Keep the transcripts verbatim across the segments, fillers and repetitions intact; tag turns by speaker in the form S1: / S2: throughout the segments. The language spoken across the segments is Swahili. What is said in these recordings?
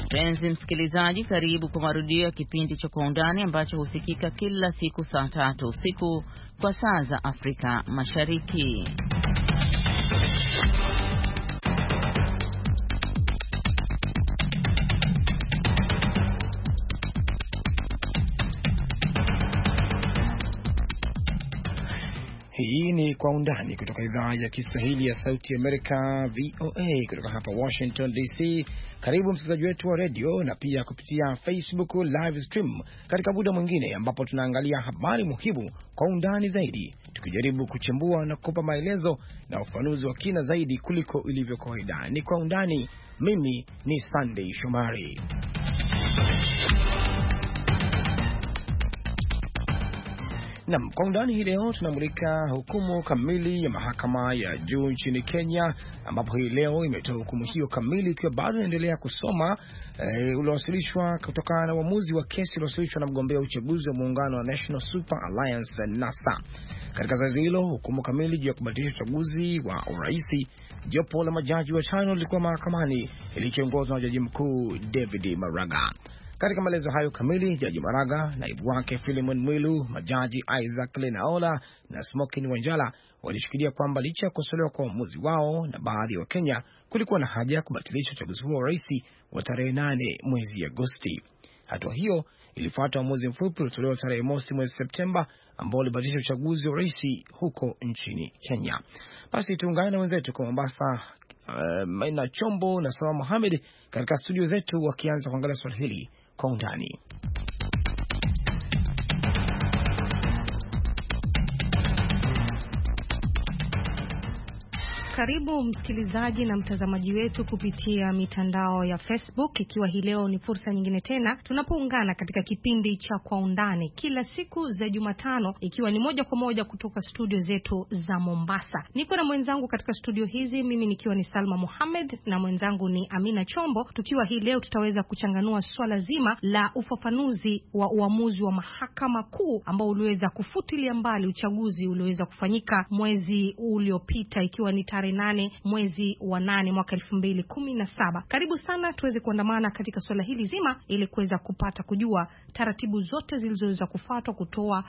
S1: Mpenzi msikilizaji, karibu kwa marudio ya kipindi cha Kwa Undani ambacho husikika kila siku saa tatu usiku kwa saa za Afrika Mashariki.
S2: Hii ni Kwa Undani kutoka idhaa ya Kiswahili ya Sauti Amerika V O A kutoka hapa Washington D C. Karibu msikilizaji wetu wa radio na pia kupitia Facebook live stream katika muda mwingine ambapo tunaangalia habari muhimu kwa undani zaidi, tukijaribu kuchambua na kukupa maelezo na ufafanuzi wa kina zaidi kuliko ilivyo kawaida. Ni Kwa Undani. Mimi ni Sunday Shomari. Na Kwa Undani hii leo tunamulika hukumu kamili ya mahakama ya juu nchini Kenya, ambapo hii leo imetoa hukumu hiyo kamili ikiwa bado inaendelea kusoma e, uliowasilishwa kutokana na uamuzi wa kesi uliowasilishwa na mgombea uchaguzi wa muungano wa National Super Alliance NASA. Katika zoezi hilo, hukumu kamili juu ya kubatilisha uchaguzi wa uraisi, jopo la majaji watano lilikuwa mahakamani likiongozwa na jaji mkuu David Maraga. Katika maelezo hayo kamili, Jaji Maraga, naibu wake Philemon Mwilu, majaji Isaac Lenaola na Smokin Wanjala walishikilia kwamba licha ya kukosolewa kwa uamuzi wao na baadhi ya Wakenya, kulikuwa na haja ya kubatilisha uchaguzi huo wa rais wa tarehe nane mwezi Agosti. Hatua hiyo ilifuata uamuzi mfupi uliotolewa tarehe mosi mwezi Septemba ambao ulibatilisha uchaguzi wa rais huko nchini Kenya. Basi tuungane na wenzetu kwa Mombasa, uh, Maina Chombo na Salma Mohamed katika studio zetu wakianza kuangalia swali hili kwa undani.
S3: Karibu msikilizaji na mtazamaji wetu kupitia mitandao ya Facebook, ikiwa hii leo ni fursa nyingine tena tunapoungana katika kipindi cha Kwa Undani kila siku za Jumatano, ikiwa ni moja kwa moja kutoka studio zetu za Mombasa. Niko na mwenzangu katika studio hizi, mimi nikiwa ni Salma Mohamed na mwenzangu ni Amina Chombo, tukiwa hii leo tutaweza kuchanganua swala zima la ufafanuzi wa uamuzi wa mahakama kuu ambao uliweza kufutilia mbali uchaguzi ulioweza kufanyika mwezi uliopita, ikiwa ni tarehe nane mwezi wa nane mwaka elfu mbili kumi na saba. Karibu sana tuweze kuandamana katika swala hili zima ili kuweza kupata kujua taratibu zote zilizoweza kufuatwa kutoa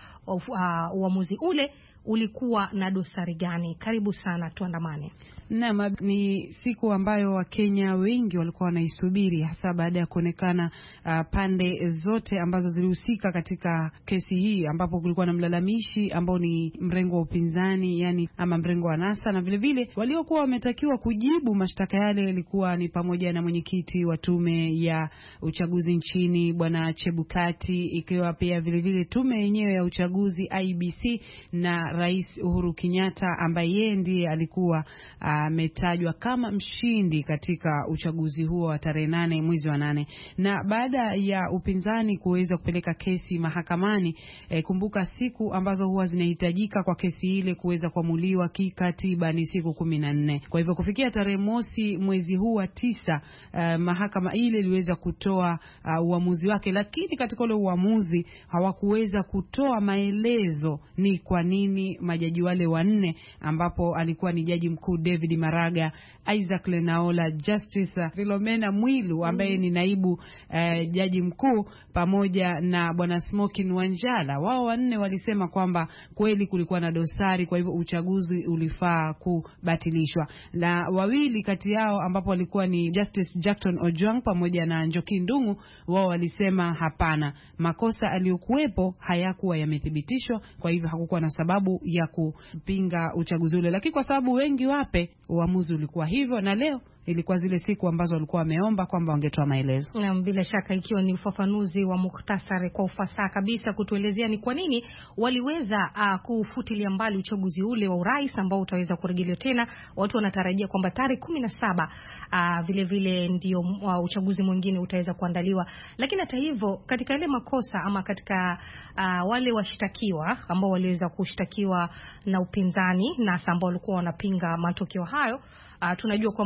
S3: uamuzi uh, ule ulikuwa na dosari gani. Karibu sana tuandamane.
S4: Naam, ni siku ambayo Wakenya wengi walikuwa wanaisubiri, hasa baada ya kuonekana uh, pande zote ambazo zilihusika katika kesi hii, ambapo kulikuwa na mlalamishi ambao ni mrengo wa upinzani, yani ama mrengo wa NASA, na vile vile waliokuwa wametakiwa kujibu mashtaka yale ilikuwa ni pamoja na mwenyekiti wa tume ya uchaguzi nchini Bwana Chebukati, ikiwa pia vile vile tume yenyewe ya uchaguzi I B C na Rais Uhuru Kenyatta ambaye yeye ndiye alikuwa ametajwa kama mshindi katika uchaguzi huo wa tarehe nane mwezi wa nane. Na baada ya upinzani kuweza kupeleka kesi mahakamani, e, kumbuka siku ambazo huwa zinahitajika kwa kesi ile kuweza kuamuliwa kikatiba ni siku kumi na nne. Kwa hivyo kufikia tarehe mosi mwezi huu wa tisa, uh, mahakama ile iliweza kutoa uh, uamuzi wake, lakini katika ule uamuzi hawakuweza kutoa maelezo ni kwa nini majaji wale wanne, ambapo alikuwa ni jaji mkuu David Maraga, Isaac Lenaola, Justice Philomena Mwilu ambaye ni naibu eh, jaji mkuu, pamoja na Bwana Smokin Wanjala. Wao wanne walisema kwamba kweli kulikuwa na dosari, kwa hivyo uchaguzi ulifaa kubatilishwa. Na wawili kati yao ambapo walikuwa ni Justice Jackton Ojwang pamoja na Njoki Ndung'u, wao walisema hapana, makosa aliyokuwepo hayakuwa yamethibitishwa, kwa hivyo hakukuwa na sababu ya kupinga uchaguzi ule. Lakini kwa sababu wengi wape, uamuzi ulikuwa hivyo, na leo ilikuwa zile siku ambazo walikuwa wameomba kwamba wangetoa maelezo.
S3: Na bila shaka ikiwa ni ufafanuzi wa mukhtasari kwa ufasaha kabisa kutuelezea ni kwa nini waliweza uh, kufutilia mbali uchaguzi ule wa urais ambao utaweza kurejelewa tena. Watu wanatarajia kwamba tarehe kumi na saba uh, vile vile ndio uh, uchaguzi mwingine utaweza kuandaliwa. Lakini hata hivyo katika ile makosa ama katika uh, wale washtakiwa ambao waliweza kushtakiwa na upinzani na ambao walikuwa wanapinga matokeo hayo, uh, tunajua kwamba kulikuwa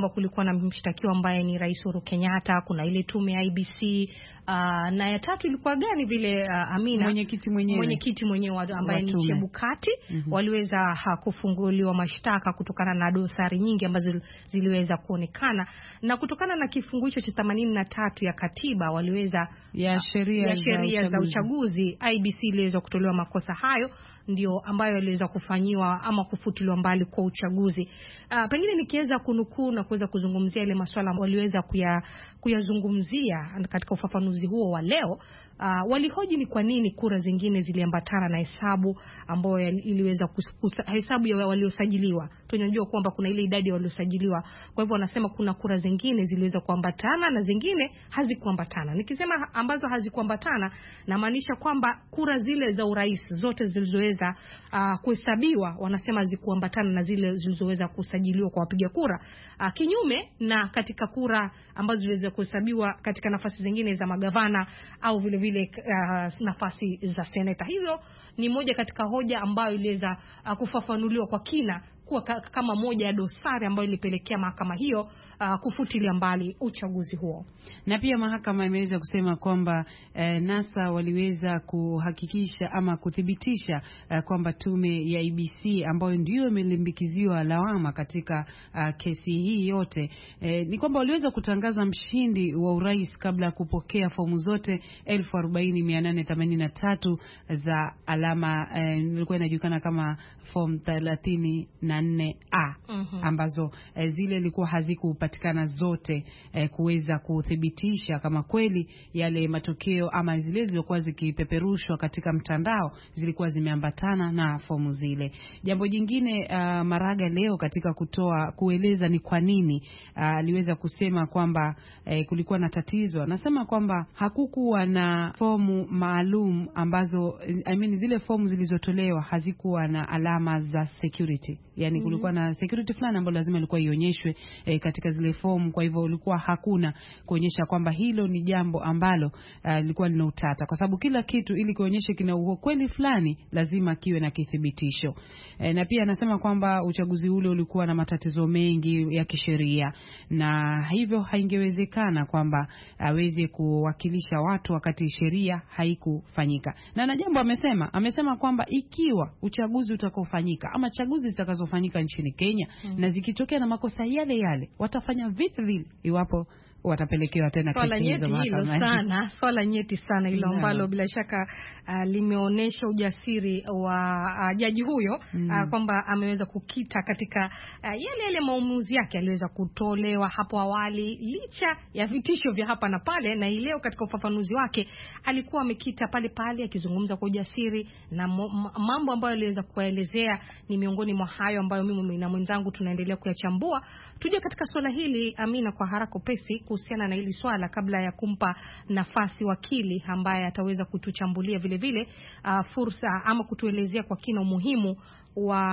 S3: kulikuwa na mshtakiwa ambaye ni Rais Uhuru Kenyatta, kuna ile tume ya I B C, uh, na ya tatu ilikuwa gani vile uh, Amina,
S4: mwenyekiti mwenyewe
S3: mwenyekiti mwenyewe ambaye ni Chebukati. Mm-hmm. Waliweza ha, kufunguliwa mashtaka kutokana na dosari nyingi ambazo ziliweza kuonekana, na kutokana na kifungu hicho cha themanini na tatu ya katiba waliweza
S4: ya sheria
S3: ya sheria za uchaguzi, I B C iliweza kutolewa makosa hayo, ndio ambayo iliweza kufanyiwa ama kufutiliwa mbali kwa uchaguzi. Uh, pengine nikiweza kunukuu na kuweza kuzungumzia ile masuala waliweza kuya kuyazungumzia katika ufafanuzi huo wa leo. Uh, walihoji ni kwa nini kura zingine ziliambatana na hesabu ambayo iliweza kusa, hesabu ya waliosajiliwa. Tunajua kwamba kuna ile idadi ya waliosajiliwa. Kwa hivyo wanasema kuna kura zingine ziliweza kuambatana na zingine hazikuambatana. Nikisema ambazo hazikuambatana, na maanisha kwamba kura zile za urais zote zilizoweza uh, kuhesabiwa, wanasema hazikuambatana na zile zilizoweza kusajiliwa kwa wapiga kura. Uh, kinyume na katika kura ambazo ziliweza kuhesabiwa katika nafasi zingine za magavana au vile vile uh, nafasi za seneta. Hizo ni moja katika hoja ambayo iliweza uh, kufafanuliwa kwa kina kuwa kama moja ya dosari ambayo ilipelekea mahakama hiyo uh, kufutilia mbali uchaguzi huo.
S4: Na pia mahakama imeweza kusema kwamba eh, NASA waliweza kuhakikisha ama kuthibitisha eh, kwamba tume ya I B C ambayo ndio imelimbikiziwa lawama katika uh, kesi hii yote eh, ni kwamba waliweza kutangaza mshindi wa urais kabla ya kupokea fomu zote elfu arobaini mia nane themanini na tatu za alama eh, ilikuwa inajulikana kama form thelathini na nne A, mm-hmm. ambazo eh, zile ilikuwa hazikupatikana zote eh, kuweza kuthibitisha kama kweli yale matokeo ama zile zilizokuwa zikipeperushwa katika mtandao zilikuwa zimeambatana na fomu zile. Jambo jingine uh, Maraga leo katika kutoa kueleza ni kwa nini aliweza uh, kusema kwamba eh, kulikuwa na tatizo. Anasema kwamba hakukuwa na fomu maalum ambazo I mean zile fomu zilizotolewa hazikuwa na alama za security. Yani kulikuwa mm -hmm. na security fulani ambayo lazima ilikuwa ionyeshwe eh, katika zile fomu. Kwa hivyo ulikuwa hakuna kuonyesha kwamba hilo ni jambo ambalo lilikuwa uh, lina utata, kwa sababu kila kitu ili kuonyeshe kina ukweli fulani lazima kiwe na kithibitisho. Eh, na pia anasema kwamba uchaguzi ule ulikuwa na matatizo mengi ya kisheria, na hivyo haingewezekana kwamba aweze kuwakilisha watu wakati sheria haikufanyika. Na na jambo amesema, amesema kwamba ikiwa uchaguzi utakaofanyika ama chaguzi zitakazofanyika nchini Kenya mm. na zikitokea na makosa yale yale, watafanya vipi vile iwapo watapelekewa tena
S3: swala nyeti hilo sana, swala nyeti sana hilo ambalo bila shaka uh, limeonesha ujasiri wa uh, jaji huyo mm. uh, kwamba ameweza kukita katika uh, yale yale maamuzi yake aliweza kutolewa hapo awali licha ya vitisho vya hapa na pale, na leo katika ufafanuzi wake alikuwa amekita pale pale akizungumza kwa ujasiri, na mambo ambayo aliweza kuelezea ni miongoni mwa hayo ambayo mimi na mwenzangu tunaendelea kuyachambua. Tuje katika swala hili Amina kwa haraka pesi kuhusiana na hili swala kabla ya kumpa nafasi wakili ambaye ataweza kutuchambulia vile vile uh, fursa ama kutuelezea kwa kina umuhimu wa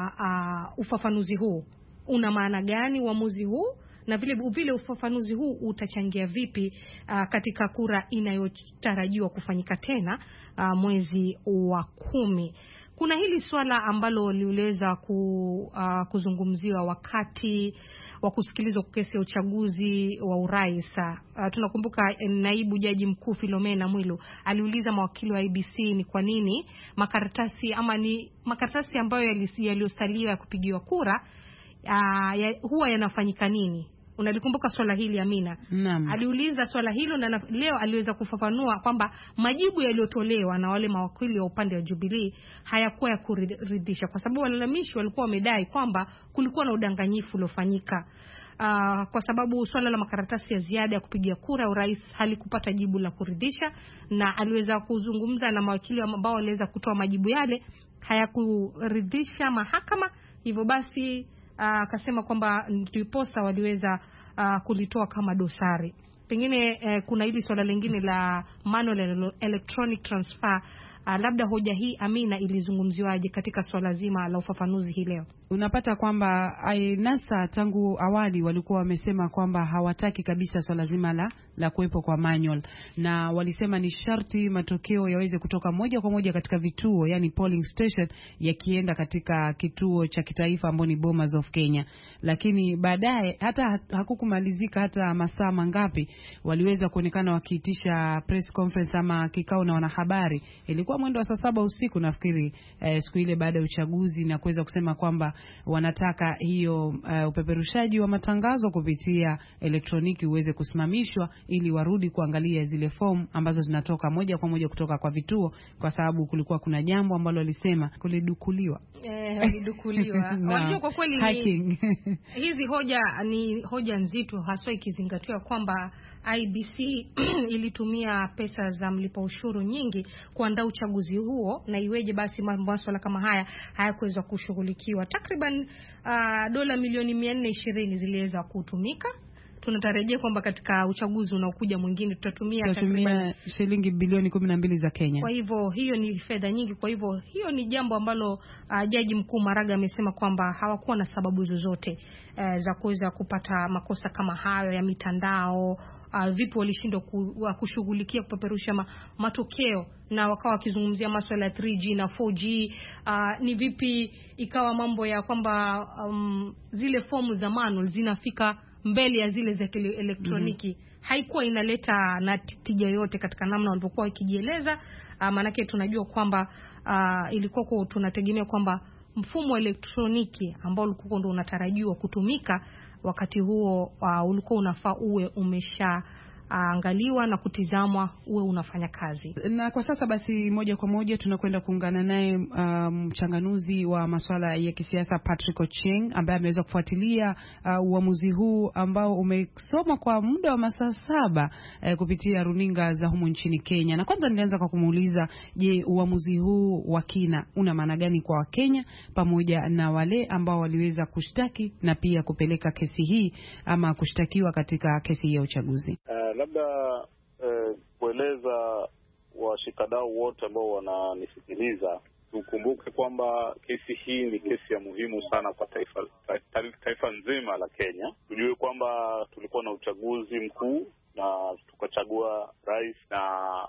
S3: uh, ufafanuzi huu. Una maana gani uamuzi huu, na vile vile ufafanuzi huu utachangia vipi uh, katika kura inayotarajiwa kufanyika tena uh, mwezi wa kumi. Kuna hili swala ambalo liweza ku, uh, kuzungumziwa wakati wa kusikilizwa kesi ya uchaguzi wa urais. Uh, tunakumbuka naibu jaji mkuu Philomena Mwilu aliuliza mawakili wa I B C ni kwa nini makaratasi ama ni makaratasi ambayo yaliyosalia ya kupigiwa kura uh, ya, huwa yanafanyika nini. Unalikumbuka swala hili Amina?
S4: Naam.
S3: Aliuliza swala hilo na leo aliweza kufafanua kwamba majibu yaliyotolewa na wale mawakili wa upande wa Jubilee hayakuwa ya kuridhisha, kwa sababu walalamishi walikuwa wamedai kwamba kulikuwa na udanganyifu uliofanyika. Uh, kwa sababu swala la makaratasi ya ziada ya kupigia kura urais halikupata jibu la kuridhisha, na aliweza kuzungumza na mawakili ambao waliweza kutoa majibu yale hayakuridhisha mahakama. Hivyo basi akasema uh, kwamba ndiposa waliweza uh, kulitoa kama dosari. Pengine uh, kuna hili swala lingine la manual electronic transfer Uh, labda hoja hii Amina ilizungumziwaje katika swala zima la ufafanuzi hii leo?
S4: Unapata kwamba NASA tangu awali walikuwa wamesema kwamba hawataki kabisa swala zima la, la kuwepo kwa manual, na walisema ni sharti matokeo yaweze kutoka moja kwa moja katika vituo, yani polling station, yakienda katika kituo cha kitaifa ambao ni Bomas of Kenya. Lakini baadaye hata hakukumalizika hata masaa mangapi waliweza kuonekana wakiitisha press conference ama kikao na wanahabari. Ilikuwa mwendo wa saa saba usiku nafikiri, eh, siku ile baada ya uchaguzi, na kuweza kusema kwamba wanataka hiyo uh, upeperushaji wa matangazo kupitia elektroniki uweze kusimamishwa ili warudi kuangalia zile form ambazo zinatoka moja kwa moja kutoka kwa vituo, kwa sababu kulikuwa kuna jambo ambalo walisema kulidukuliwa.
S3: Eh, walidukuliwa. Unajua kwa kweli ni, hizi hoja ni hoja nzito, haswa ikizingatiwa kwamba I B C ilitumia pesa za mlipa ushuru nyingi kuandaa uchaguzi huo, na iweje basi masuala kama haya hayakuweza kushughulikiwa. Takriban uh, dola milioni mia nne ishirini ziliweza kutumika. Tunatarajia kwamba katika uchaguzi unaokuja mwingine tutatumia
S4: takriban shilingi bilioni kumi na mbili za Kenya.
S3: Kwa hivyo hiyo ni fedha nyingi. Kwa hivyo hiyo ni jambo ambalo uh, Jaji Mkuu Maraga amesema kwamba hawakuwa na sababu zozote uh, za kuweza kupata makosa kama hayo ya mitandao. Uh, vipi walishindwa kushughulikia kupeperusha ma, matokeo, na wakawa wakizungumzia masuala ya three G na four G. Uh, ni vipi ikawa mambo ya kwamba um, zile fomu za manual zinafika mbele ya zile za elektroniki. Mm-hmm. Haikuwa inaleta na tija yote katika namna walivyokuwa wakijieleza. Uh, manake tunajua kwamba uh, ilikuwa kwa tunategemea kwamba mfumo wa elektroniki ambao ulikuwa ndio unatarajiwa kutumika wakati huo uh, ulikuwa unafaa uwe umesha uh, angaliwa na kutizamwa uwe unafanya kazi.
S4: Na kwa sasa basi moja kwa moja tunakwenda kuungana naye mchanganuzi um, wa masuala ya kisiasa Patrick Ochieng, ambaye ameweza kufuatilia uh, uamuzi huu ambao umesoma kwa muda wa masaa saba uh, kupitia runinga za humu nchini Kenya. Na kwanza nilianza kwa kumuuliza, je, uamuzi huu wa kina una maana gani kwa Wakenya pamoja na wale ambao waliweza kushtaki na pia kupeleka kesi hii ama kushtakiwa katika kesi ya uchaguzi?
S5: Uh, labda uh, kueleza washikadau wote ambao wananisikiliza, tukumbuke kwamba kesi hii ni kesi ya muhimu sana kwa taifa, taifa nzima la Kenya. Tujue kwamba tulikuwa na uchaguzi mkuu na tukachagua rais, na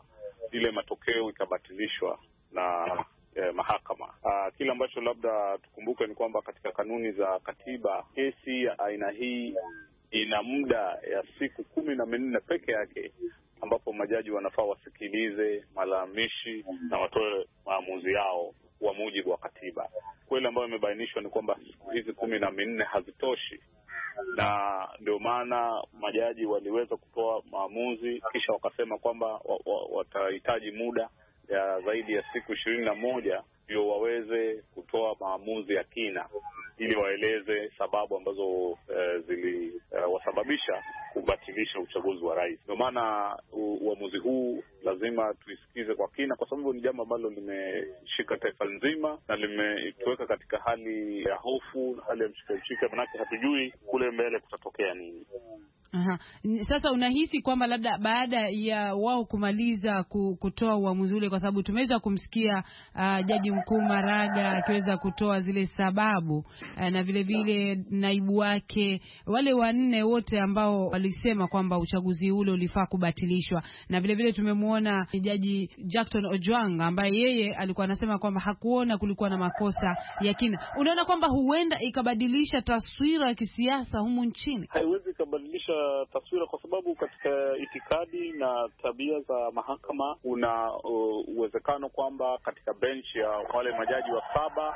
S5: ile matokeo ikabatilishwa na eh, mahakama. Uh, kile ambacho labda tukumbuke ni kwamba katika kanuni za katiba, kesi ya aina hii ina muda ya siku kumi na minne peke yake ambapo majaji wanafaa wasikilize malalamishi na watoe maamuzi yao kwa mujibu wa katiba. Kweli ambayo imebainishwa ni kwamba siku hizi kumi na minne hazitoshi, na ndio maana majaji waliweza kutoa maamuzi kisha wakasema kwamba watahitaji muda ya zaidi ya siku ishirini na moja ndio waweze kutoa maamuzi ya kina, ili waeleze sababu ambazo e, ziliwasababisha e, kubatilisha uchaguzi wa rais. Ndio maana uamuzi huu lazima tuisikize kwa kina, kwa sababu ni jambo ambalo limeshika taifa nzima na limetuweka katika hali ya hofu na hali ya mshike-mshike, manake hatujui kule mbele kutatokea nini.
S4: Aha. Sasa unahisi kwamba labda baada ya wao kumaliza kutoa uamuzi ule, kwa sababu tumeweza kumsikia uh, Jaji Mkuu Maraga akiweza kutoa zile sababu uh, na vile vile naibu wake, wale wanne wote ambao walisema kwamba uchaguzi ule ulifaa kubatilishwa, na vile vile tumemwona Jaji Jackton Ojwang ambaye yeye alikuwa anasema kwamba hakuona kulikuwa na makosa ya kina. Unaona kwamba huenda ikabadilisha taswira ya kisiasa humu nchini?
S5: Haiwezi ikabadilisha taswira, kwa sababu katika itikadi na tabia za mahakama una uh, uwezekano kwamba katika bench ya wale majaji wa saba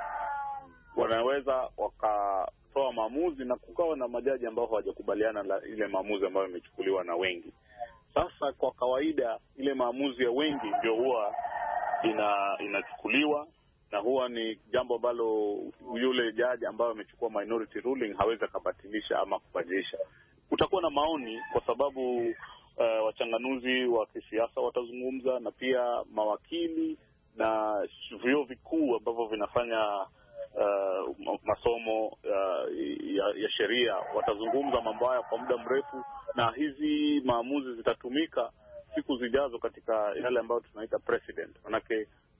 S5: wanaweza wakatoa maamuzi na kukawa na majaji ambao hawajakubaliana na ile maamuzi ambayo imechukuliwa na wengi. Sasa kwa kawaida ile maamuzi ya wengi ndio huwa ina inachukuliwa, na huwa ni jambo ambalo yule jaji ambaye amechukua minority ruling hawezi kubatilisha ama kubadilisha. Kutakuwa na maoni kwa sababu uh, wachanganuzi wa kisiasa watazungumza, na pia mawakili na vyuo vikuu ambavyo vinafanya uh, masomo uh, ya, ya sheria watazungumza mambo haya kwa muda mrefu, na hizi maamuzi zitatumika siku zijazo katika yale ambayo tunaita precedent. Manake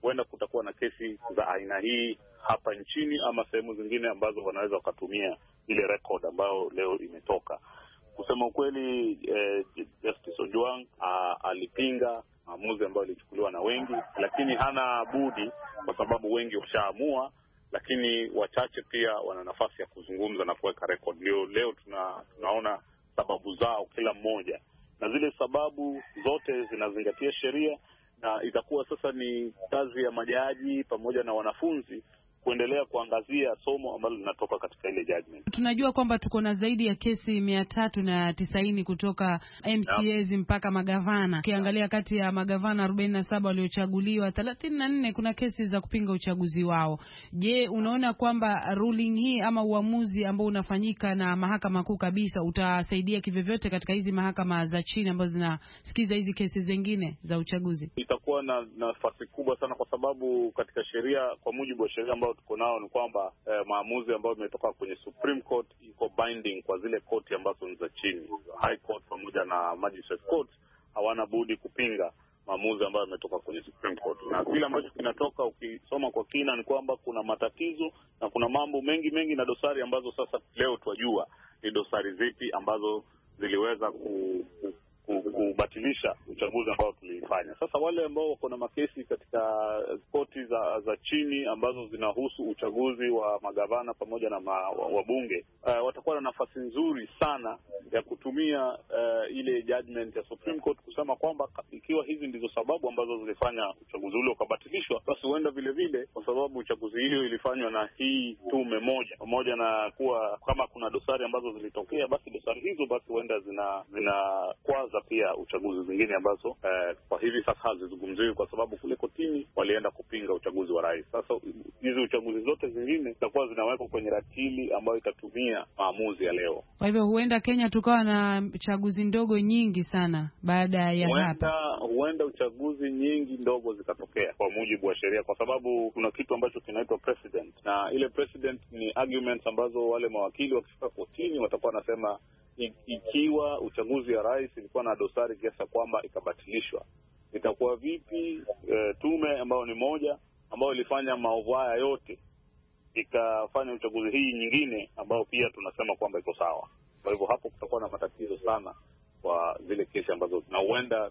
S5: huenda kutakuwa na kesi za aina hii hapa nchini ama sehemu zingine ambazo wanaweza wakatumia ile record ambayo leo imetoka. Kusema ukweli, eh, Justice Ojwang uh, alipinga maamuzi ambayo yalichukuliwa na wengi, lakini hana budi kwa sababu wengi washaamua, lakini wachache pia wana nafasi ya kuzungumza na kuweka record. Leo leo tuna, tunaona sababu zao kila mmoja, na zile sababu zote zinazingatia sheria, na itakuwa sasa ni kazi ya majaji pamoja na wanafunzi kuendelea kuangazia somo ambalo linatoka katika ile judgment.
S4: Tunajua kwamba tuko na zaidi ya kesi mia tatu na tisaini kutoka M C As mpaka magavana. Ukiangalia kati ya magavana arobaini na saba waliochaguliwa, thelathini na nne kuna kesi za kupinga uchaguzi wao. Je, unaona kwamba ruling hii ama uamuzi ambao unafanyika na mahakama kuu kabisa utasaidia kivyovyote katika hizi mahakama za chini ambazo zinasikiza hizi kesi zingine za uchaguzi?
S5: Itakuwa na nafasi kubwa sana, kwa sababu katika sheria, kwa mujibu wa sheria ambao tuko nao, ni kwamba eh, maamuzi ambayo yametoka kwenye Supreme Court iko binding kwa zile koti ambazo ni za chini. High Court pamoja na Magistrate Court hawana budi kupinga maamuzi ambayo yametoka kwenye Supreme Court. Na kile ambacho kinatoka, ukisoma kwa kina, ni kwamba kuna matatizo na kuna mambo mengi mengi na dosari ambazo sasa leo twajua ni dosari zipi ambazo ziliweza ku, ku kubatilisha uchaguzi ambao tulifanya. Sasa wale ambao wako na makesi katika koti za za chini ambazo zinahusu uchaguzi wa magavana pamoja na ma, wabunge uh, watakuwa na nafasi nzuri sana ya kutumia uh, ile judgment ya Supreme Court kusema kwamba ikiwa hizi ndizo sababu ambazo zilifanya uchaguzi ule ukabatilishwa, basi huenda vile vile, kwa sababu uchaguzi hiyo ilifanywa na hii tume moja, pamoja na kuwa kama kuna dosari ambazo zilitokea, basi dosari hizo basi huenda zina zinakwaza pia uchaguzi zingine ambazo eh, kwa hivi sasa hazizungumziwi, kwa sababu kule kotini walienda kupinga uchaguzi wa rais. Sasa hizi uchaguzi zote zingine zitakuwa zinawekwa kwenye ratili ambayo itatumia maamuzi ya leo.
S4: Kwa hivyo huenda Kenya tukawa na chaguzi ndogo nyingi sana baada ya
S5: huenda,
S4: hapa.
S5: Huenda uchaguzi nyingi ndogo zikatokea kwa mujibu wa sheria, kwa sababu kuna kitu ambacho kinaitwa precedent, na ile precedent ni arguments ambazo wale mawakili wakifika kotini watakuwa nasema ikiwa uchaguzi ya rais ilikuwa na dosari kiasi kwamba ikabatilishwa, itakuwa vipi e, tume ambayo ni moja ambayo ilifanya maovu haya yote ikafanya uchaguzi hii nyingine ambayo pia tunasema kwamba iko sawa. Kwa hivyo hapo kutakuwa na matatizo sana kwa zile kesi ambazo na huenda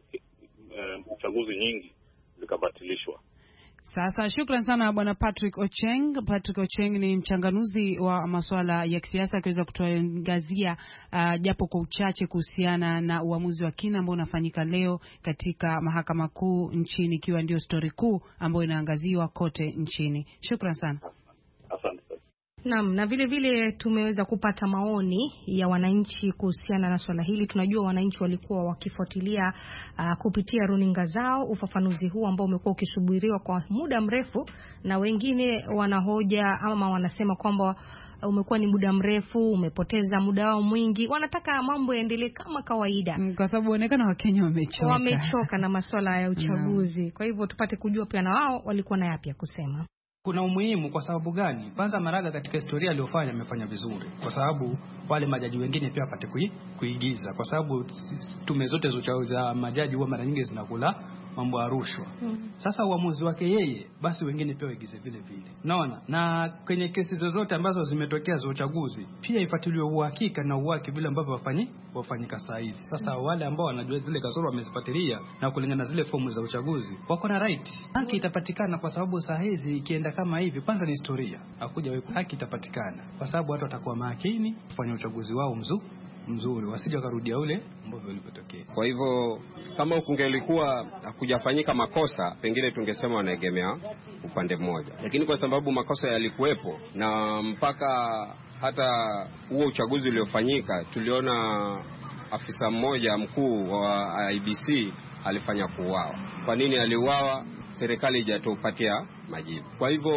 S5: e, uchaguzi nyingi zikabatilishwa.
S4: Sasa shukran sana Bwana Patrick Ocheng. Patrick Ocheng ni mchanganuzi wa masuala ya kisiasa, akiweza kutuangazia uh, japo kwa uchache kuhusiana na uamuzi wa kina ambao unafanyika leo katika mahakama kuu nchini, ikiwa ndio story kuu ambayo inaangaziwa kote nchini. Shukran sana.
S5: Asante.
S3: Naam, na vile vile tumeweza kupata maoni ya wananchi kuhusiana na swala hili. Tunajua wananchi walikuwa wakifuatilia uh, kupitia runinga zao ufafanuzi huu ambao umekuwa ukisubiriwa kwa muda mrefu, na wengine wanahoja ama wanasema kwamba umekuwa ni muda mrefu, umepoteza muda wao mwingi, wanataka mambo yaendelee kama kawaida,
S4: kwa sababu inaonekana Wakenya wamechoka
S3: wamechoka na masuala ya uchaguzi. No. Kwa hivyo tupate kujua pia na wao walikuwa na yapi ya kusema.
S6: Kuna umuhimu kwa sababu gani? Kwanza, Maraga katika historia aliyofanya amefanya vizuri, kwa sababu wale majaji wengine pia wapate kui, kuigiza, kwa sababu tume zote za majaji huwa mara nyingi zinakula mambo ya rushwa. Mm. Sasa uamuzi wake yeye, basi wengine pia waigize vile vile. Naona na kwenye kesi zozote ambazo zimetokea za uchaguzi pia ifuatiliwe uhakika na uwaki vile ambavyo wafanyi wafanyika saa hizi. Sasa mm. wale ambao wanajua zile kasoro wamezifuatilia na kulingana na zile fomu za uchaguzi wako na right. Haki itapatikana, kwa sababu saa hizi ikienda kama hivi, kwanza ni historia. Hakuja wewe, haki itapatikana kwa sababu watu watakuwa makini kufanya uchaguzi wao mzuri mzuri, wasije wakarudia ule ambavyo ulipotokea.
S7: Kwa hivyo kama kungelikuwa hakujafanyika makosa, pengine tungesema wanaegemea upande mmoja, lakini kwa sababu makosa yalikuwepo na mpaka hata huo uchaguzi uliofanyika tuliona afisa mmoja mkuu wa I B C alifanya kuuawa. Kwa nini aliuawa? Serikali haijatupatia majibu. Kwa hivyo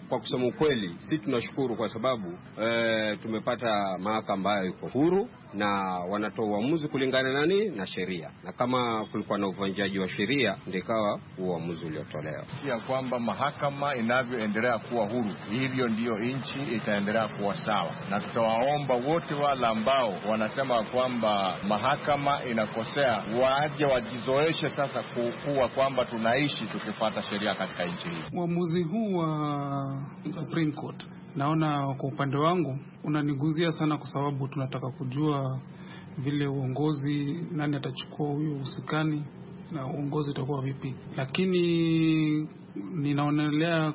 S7: kwa kusema ukweli, si tunashukuru kwa sababu e, tumepata mahakama ambayo iko huru na wanatoa uamuzi kulingana nani na sheria, na kama kulikuwa na uvunjaji wa sheria ndikawa uamuzi uliotolewa
S8: ya kwamba mahakama inavyoendelea kuwa huru, hivyo ndiyo nchi itaendelea kuwa sawa. Na tutawaomba wote wale ambao wanasema kwamba mahakama inakosea waje wajizoeshe sasa kuwa kwamba tunaishi tukifuata sheria katika nchi hii.
S9: Uamuzi huu wa Supreme Court naona kwa upande wangu unaniguzia sana, kwa sababu tunataka kujua vile uongozi, nani atachukua huyo usukani na uongozi utakuwa vipi. Lakini ninaonelea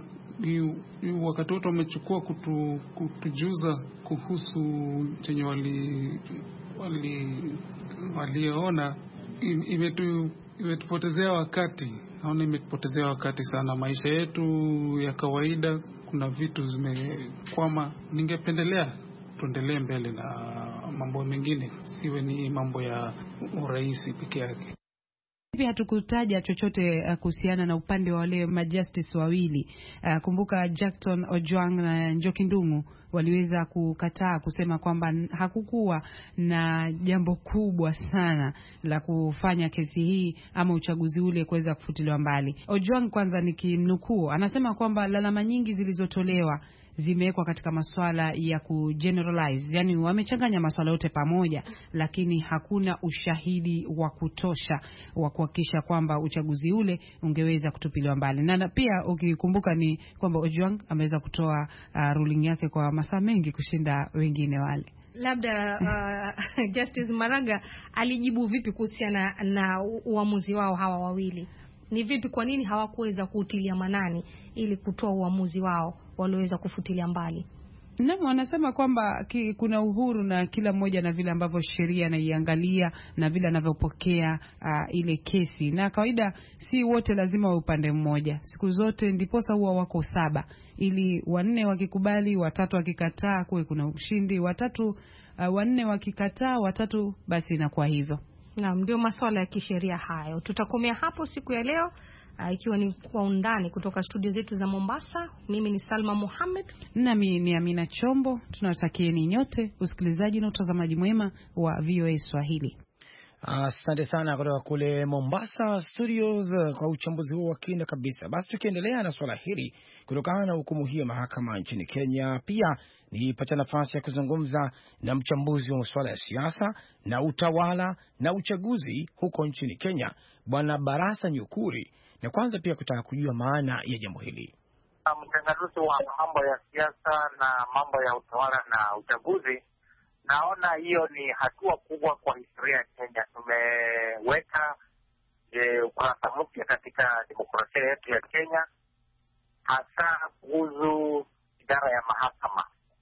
S9: wakati wote wamechukua kutu, kutujuza kuhusu chenye wali wali waliona, imetu imetupotezea wakati. Naona imetupotezea wakati sana maisha yetu ya kawaida. Kuna vitu zimekwama. Ningependelea tuendelee mbele na mambo mengine, siwe ni mambo ya urais peke yake.
S4: Pia hatukutaja chochote uh, kuhusiana na upande wa wale majustice wawili. Uh, kumbuka Jackton Ojwang na Njoki Ndung'u waliweza kukataa kusema kwamba hakukuwa na jambo kubwa sana la kufanya kesi hii ama uchaguzi ule kuweza kufutiliwa mbali. Ojwang kwanza nikimnukuu anasema kwamba lalama nyingi zilizotolewa zimewekwa katika masuala ya kugeneralize, yani wamechanganya masuala yote pamoja, lakini hakuna ushahidi wa kutosha wa kuhakikisha kwamba uchaguzi ule ungeweza kutupiliwa mbali. Na pia ukikumbuka ni kwamba Ojwang ameweza kutoa uh, ruling yake kwa masaa mengi kushinda wengine wale.
S3: Labda uh, Justice Maraga alijibu vipi kuhusiana na uamuzi wao hawa wawili? Ni vipi, kwa nini hawakuweza kuutilia manani ili kutoa uamuzi wao walioweza kufutilia mbali?
S4: Naam, wanasema kwamba ki, kuna uhuru na kila mmoja na vile ambavyo sheria anaiangalia na vile anavyopokea uh, ile kesi. Na kawaida si wote lazima wa upande mmoja. Siku zote ndiposa huwa wako saba, ili wanne wakikubali, watatu wakikataa, kuwe kuna ushindi. Watatu uh, wanne wakikataa, watatu, basi inakuwa hivyo.
S3: Naam, ndio masuala ya kisheria hayo. Tutakomea hapo siku ya leo, uh, ikiwa ni kwa undani kutoka studio zetu za Mombasa. Mimi ni Salma Mohamed
S4: nami ni Amina Chombo. Tunawatakieni nyote usikilizaji na utazamaji mwema wa V O A Swahili.
S2: Asante uh, sana kutoka kule Mombasa Studios uh, kwa uchambuzi huo wa kina kabisa. Basi tukiendelea na swala hili kutokana na hukumu hii ya mahakama nchini Kenya, pia nipata nafasi ya kuzungumza na mchambuzi wa masuala ya siasa na utawala na uchaguzi huko nchini Kenya, Bwana Barasa Nyukuri, na kwanza pia kutaka kujua maana ya jambo hili.
S10: Mchanganuzi wa mambo ya siasa na mambo ya utawala na uchaguzi, naona hiyo ni hatua kubwa kwa historia ya Kenya. Tumeweka e, ukurasa mpya katika demokrasia yetu ya Kenya, hasa kuhusu idara ya mahakama.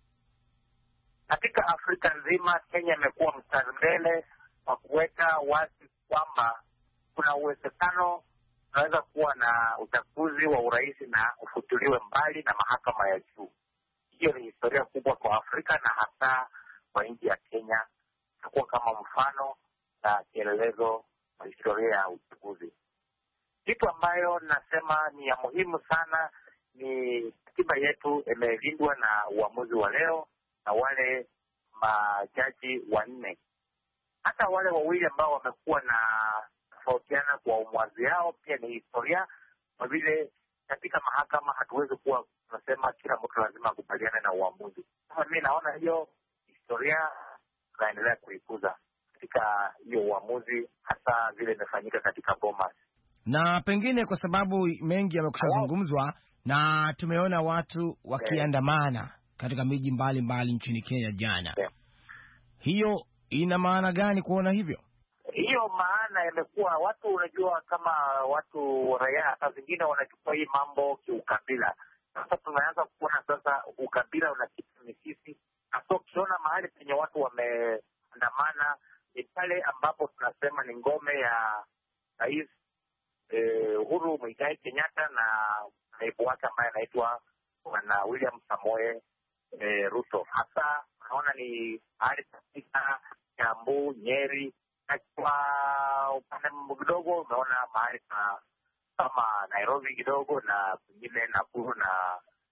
S10: Katika Afrika nzima, Kenya imekuwa mstari mbele kwa kuweka wazi kwamba kuna uwezekano tunaweza kuwa na uchaguzi wa urais na ufutuliwe mbali na mahakama ya juu. Hiyo ni historia kubwa kwa Afrika na hasa kwa nchi ya Kenya, itakuwa kama mfano na kielelezo wa historia ya uchaguzi. Kitu ambayo nasema ni ya muhimu sana ni katiba yetu imelindwa na uamuzi wa leo na wale majaji wanne. Hata wale wawili ambao wamekuwa na tofautiana kwa uamuzi yao pia ni historia, kwa vile katika mahakama hatuwezi kuwa tunasema kila mtu lazima akubaliane na uamuzi. Sasa mimi naona hiyo historia tunaendelea kuikuza katika hiyo uamuzi, hasa vile imefanyika katika Bomas.
S2: Na pengine kwa sababu mengi yamekushazungumzwa na tumeona watu wakiandamana yeah. katika miji mbalimbali nchini Kenya jana. Yeah. Hiyo ina maana gani kuona hivyo?
S10: Hiyo maana imekuwa watu, unajua kama watu raia saa zingine wanachukua hii mambo kiukabila. Sasa tunaanza kuona sasa ukabila unakitu ni sisi. Hasa ukiona mahali penye watu wameandamana ni pale ambapo tunasema ni ngome ya rais eh, Uhuru Muigai Kenyatta na naibu wake ambaye anaitwa Bwana William Samoei eh, Ruto. Hasa naona ni mahali katika Kiambu, Nyeri, na kwa upande kidogo umeona mahali kama Nairobi kidogo na pengine Nakuru na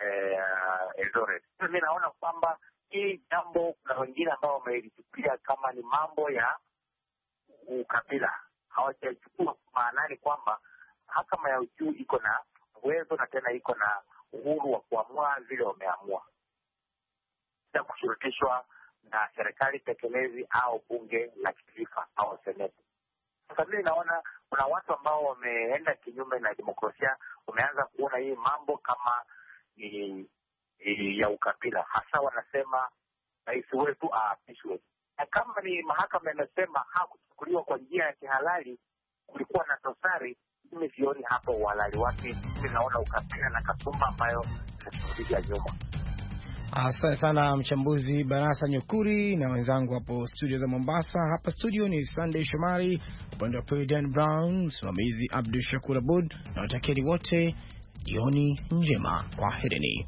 S10: eh, Eldoret. Mimi naona kwamba hii jambo, kuna wengine ambao wamelichukulia kama ni mambo ya ukabila, hawajachukua maanani kwamba mahakama ya juu iko na uwezo na tena iko na uhuru wa kuamua vile wameamua, bila kushurutishwa na serikali tekelezi au bunge la kitaifa au seneti. Sasa mimi naona kuna watu ambao wameenda kinyume na demokrasia, wameanza kuona hii mambo kama ni, ni ya ukabila. Hasa wanasema rais wetu aapishwe, na kama ni mahakama imesema hakuchukuliwa kwa njia ya kihalali, kulikuwa na dosari, mimi sioni hapo uhalali wake. Mimi naona ukabila na kasumba ambayo inaturudisha nyuma.
S2: Asante sana mchambuzi Barasa Nyukuri na wenzangu hapo studio za Mombasa. Hapa studio ni Sunday Shomari, upande wa pili Dan Brown, msimamizi Abdul Shakur Abud, na watakieni wote jioni njema. Kwaherini.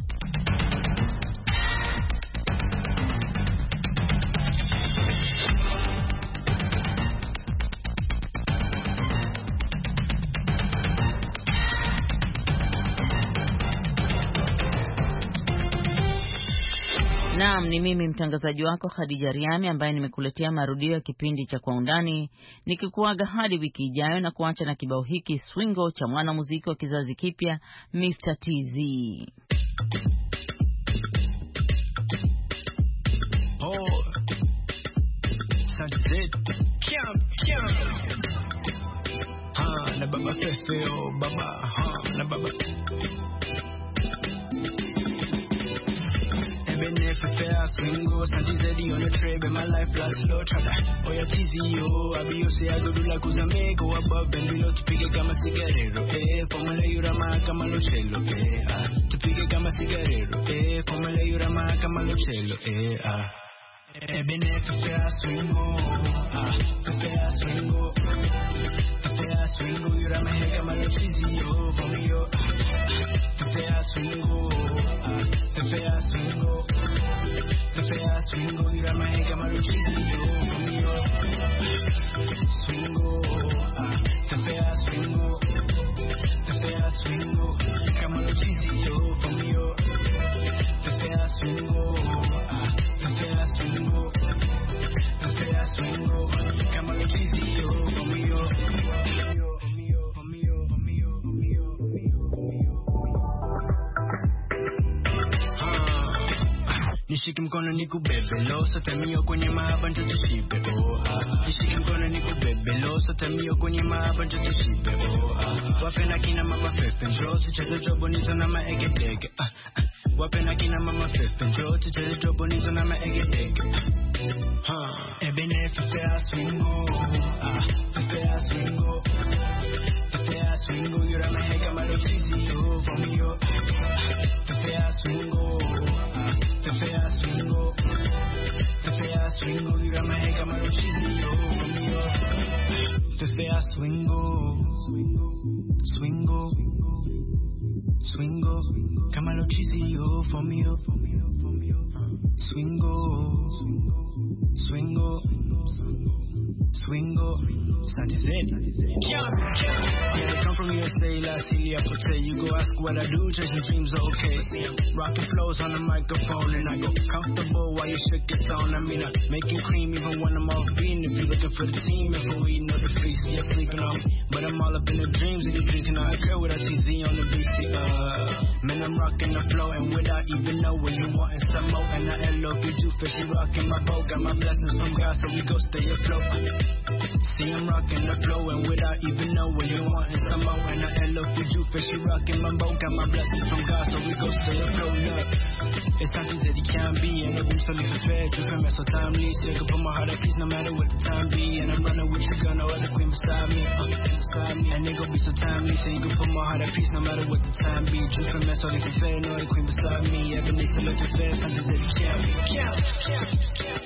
S1: Naam, ni mimi mtangazaji wako Khadija Riami ambaye nimekuletea marudio ya kipindi cha Kwa Undani, nikikuaga hadi wiki ijayo na kuacha na kibao hiki Swingo cha mwanamuziki wa kizazi kipya mister T Z.
S11: Oh, Kiam, kiam. Ha, na baba fefe, oh baba, ha, na baba. Swingo, Santi Zeddy on the tray, but my life last slow travel. Oh, yeah, T Z, oh, I be you say I go do like Uzame, go above and below to pick a gamma cigarero, eh, Formula Yurama, Camalocello, eh, ah, to pick a gamma cigarero, eh, Formula Yurama, Camalocello, eh, ah. Eh, bene, fea swingo, ah, fea swingo, fea swingo, Yurama, Camalocello, for me, oh, fea swingo, ah, fea swingo. Fea swingo, ira maega maluchizio conmigo. Swingo, ah, fea swingo, fea swingo, camaluchizio conmigo. Fea swingo, ah, fea swingo, fea swingo, camaluchizio conmigo. Nishike mkono nikubebe loso tamio kwenye mahaba ndio tushibe oh ah. Nishike mkono nikubebe loso tamio kwenye mahaba ndio tushibe oh ah. Wapenda kina mama fefe njoo tucheze jobo nizo na maegedege ah, ah. Wapenda kina mama fefe njoo tucheze jobo nizo na maegedege ha ebene fea swingo ah fea swingo fea swingo yura mahega malofizio vomio fea swingo fea swingo, fea swingo, yura mahega maluchizio conmigo. Fea swingo, swingo, swingo, camaluchizio for me, swingo, swingo, swingo, Santi Zeddy. Yeah, they come from U S A, La Celia Pote. You go ask what I do, chasing dreams are okay. Rocking flows on the microphone, and I go comfortable while you shake your sound. I mean, I'm making cream even when I'm off beat. If you're looking for the team, if we're eating up the free, see you're fleeking on me. But I'm all up in the dreams, and you're drinking out a girl with a T Z on the B C. Uh, man, I'm rocking the flow, and without even knowing you wanting some more. And I L O V you, fishy rocking my boat. Got my blessings from God, so we go stay afloat. See, I'm rocking the flow, and without even knowing you wanting some more. And I L O V you, fishy rocking my boat. Got my blessings from God, so we go stay afloat. Look, it's not easy, it can't be. And I'm so little fair, dripping me so timely. So you can put my heart at peace no matter what the time be. And I'm running with your girl, no other queen beside me. Uh, beside me. And they gon' be so timely, so you can put my heart at peace no matter what the time be. Dripping me so little fair, no other queen beside me. Every day so little fair, it's not easy, it can't be. Can't, can't, can't.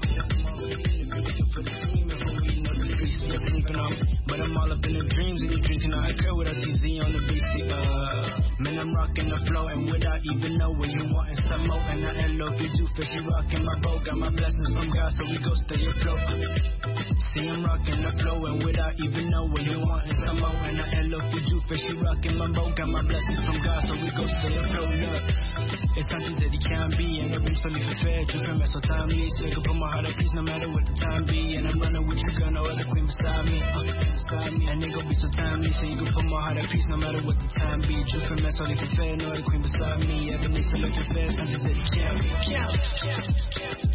S11: But I'm all up in the dreams and you dreams I'm rocking the flow, and without even knowing you wanting some more. And I L O V you, for she rocking my boat. Got my blessings from God, so we go stay afloat. See, I'm rocking the flow, and without even knowing you wanting some more. And I L O V you, for she rocking my boat. Got my blessings from God, so we go stay afloat. Look, it's something that he can't be, and I've been fully prepared. You can mess so timely, so you can put my heart at peace no matter what the time be. And I'm running with you, girl, no other queen beside me, uh, beside me. And they gon' be so timely, so you can put my heart at peace no matter what the time be. You can mess all you can fair, no other queen beside me. Ever need to look at fair, something that he can't be. Can't.